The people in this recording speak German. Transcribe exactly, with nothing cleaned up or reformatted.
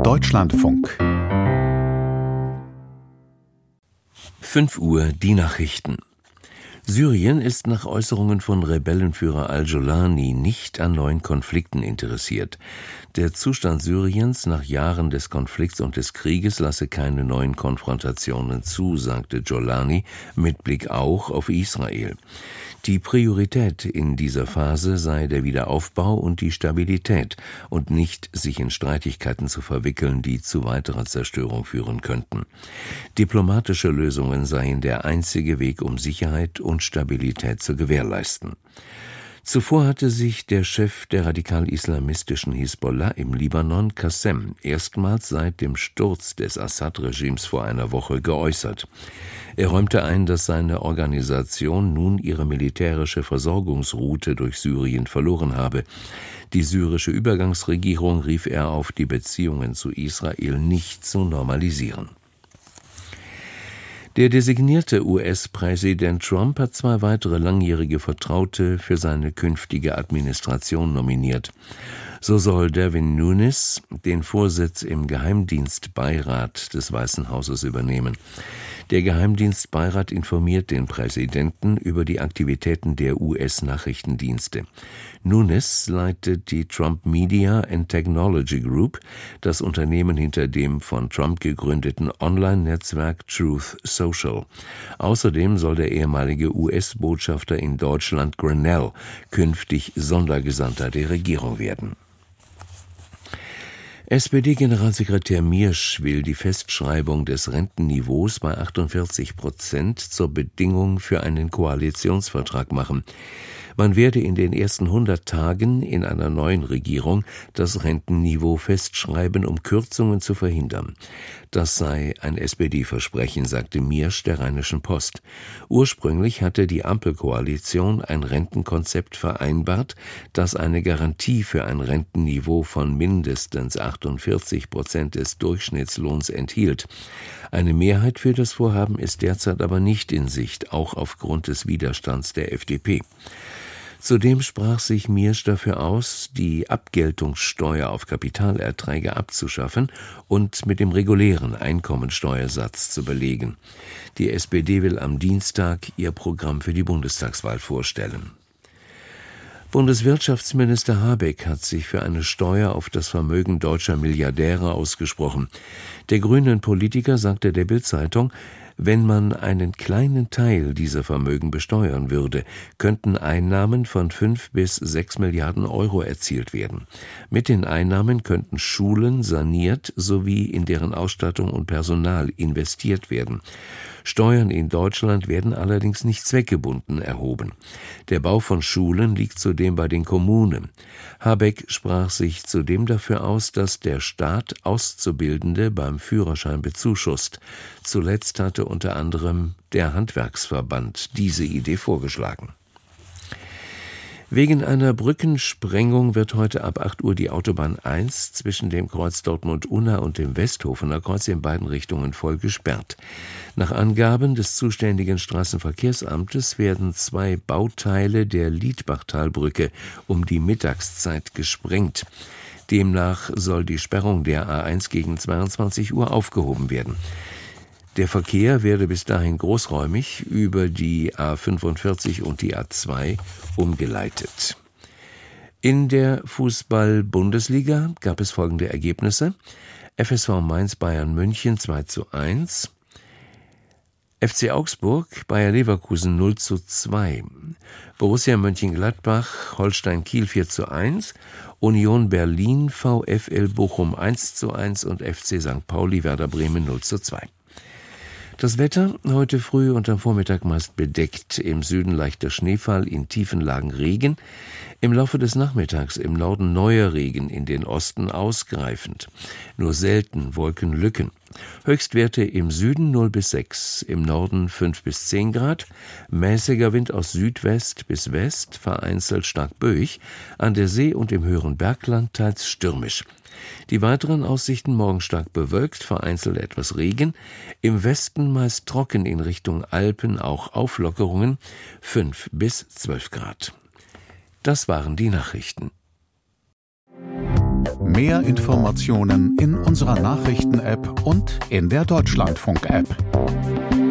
Deutschlandfunk. fünf Uhr, die Nachrichten. Syrien ist nach Äußerungen von Rebellenführer al-Jolani nicht an neuen Konflikten interessiert. Der Zustand Syriens nach Jahren des Konflikts und des Krieges lasse keine neuen Konfrontationen zu, sagte Jolani, mit Blick auch auf Israel. Die Priorität in dieser Phase sei der Wiederaufbau und die Stabilität und nicht, sich in Streitigkeiten zu verwickeln, die zu weiterer Zerstörung führen könnten. Diplomatische Lösungen seien der einzige Weg, um Sicherheit und Stabilität zu gewährleisten. Zuvor hatte sich der Chef der radikal-islamistischen Hisbollah im Libanon, Qassem, erstmals seit dem Sturz des Assad-Regimes vor einer Woche geäußert. Er räumte ein, dass seine Organisation nun ihre militärische Versorgungsroute durch Syrien verloren habe. Die syrische Übergangsregierung rief er auf, die Beziehungen zu Israel nicht zu normalisieren. Der designierte U S-Präsident Trump hat zwei weitere langjährige Vertraute für seine künftige Administration nominiert. So soll Devin Nunes den Vorsitz im Geheimdienstbeirat des Weißen Hauses übernehmen. Der Geheimdienstbeirat informiert den Präsidenten über die Aktivitäten der U S-Nachrichtendienste. Nunes leitet die Trump Media and Technology Group, das Unternehmen hinter dem von Trump gegründeten Online-Netzwerk Truth Social. Außerdem soll der ehemalige U S-Botschafter in Deutschland Grenell künftig Sondergesandter der Regierung werden. S P D-Generalsekretär Miersch will die Festschreibung des Rentenniveaus bei achtundvierzig Prozent zur Bedingung für einen Koalitionsvertrag machen. Man werde in den ersten hundert Tagen in einer neuen Regierung das Rentenniveau festschreiben, um Kürzungen zu verhindern. Das sei ein S P D-Versprechen, sagte Miersch der Rheinischen Post. Ursprünglich hatte die Ampelkoalition ein Rentenkonzept vereinbart, das eine Garantie für ein Rentenniveau von mindestens achtundvierzig Prozent des Durchschnittslohns enthielt. Eine Mehrheit für das Vorhaben ist derzeit aber nicht in Sicht, auch aufgrund des Widerstands der F D P. Zudem sprach sich Miersch dafür aus, die Abgeltungssteuer auf Kapitalerträge abzuschaffen und mit dem regulären Einkommensteuersatz zu belegen. Die S P D will am Dienstag ihr Programm für die Bundestagswahl vorstellen. Bundeswirtschaftsminister Habeck hat sich für eine Steuer auf das Vermögen deutscher Milliardäre ausgesprochen. Der grünen Politiker sagte der Bild-Zeitung, wenn man einen kleinen Teil dieser Vermögen besteuern würde, könnten Einnahmen von fünf bis sechs Milliarden Euro erzielt werden. Mit den Einnahmen könnten Schulen saniert sowie in deren Ausstattung und Personal investiert werden. Steuern in Deutschland werden allerdings nicht zweckgebunden erhoben. Der Bau von Schulen liegt zudem bei den Kommunen. Habeck sprach sich zudem dafür aus, dass der Staat Auszubildende beim Führerschein bezuschusst. Zuletzt hatte unter anderem der Handwerksverband diese Idee vorgeschlagen. Wegen einer Brückensprengung wird heute ab acht Uhr die Autobahn eins zwischen dem Kreuz Dortmund-Unna und dem Westhofener Kreuz in beiden Richtungen voll gesperrt. Nach Angaben des zuständigen Straßenverkehrsamtes werden zwei Bauteile der Liedbachtalbrücke um die Mittagszeit gesprengt. Demnach soll die Sperrung der A eins gegen zweiundzwanzig Uhr aufgehoben werden. Der Verkehr werde bis dahin großräumig über die A fünfundvierzig und die A zwei umgeleitet. In der Fußball-Bundesliga gab es folgende Ergebnisse: F S V Mainz Bayern München zwei zu eins, F C Augsburg Bayer Leverkusen null zu zwei, Borussia Mönchengladbach Holstein Kiel vier zu eins, Union Berlin VfL Bochum eins zu eins und F C Sankt Pauli Werder Bremen null zu zwei. Das Wetter heute früh und am Vormittag meist bedeckt, im Süden leichter Schneefall, in tiefen Lagen Regen, im Laufe des Nachmittags im Norden neuer Regen, in den Osten ausgreifend, nur selten Wolkenlücken. Höchstwerte im Süden null bis sechs, im Norden fünf bis zehn Grad, mäßiger Wind aus Südwest bis West, vereinzelt stark böig, an der See und im höheren Bergland teils stürmisch. Die weiteren Aussichten: morgen stark bewölkt, vereinzelt etwas Regen, im Westen meist trocken, in Richtung Alpen auch Auflockerungen, fünf bis zwölf Grad. Das waren die Nachrichten. Mehr Informationen in unserer Nachrichten-App und in der Deutschlandfunk-App.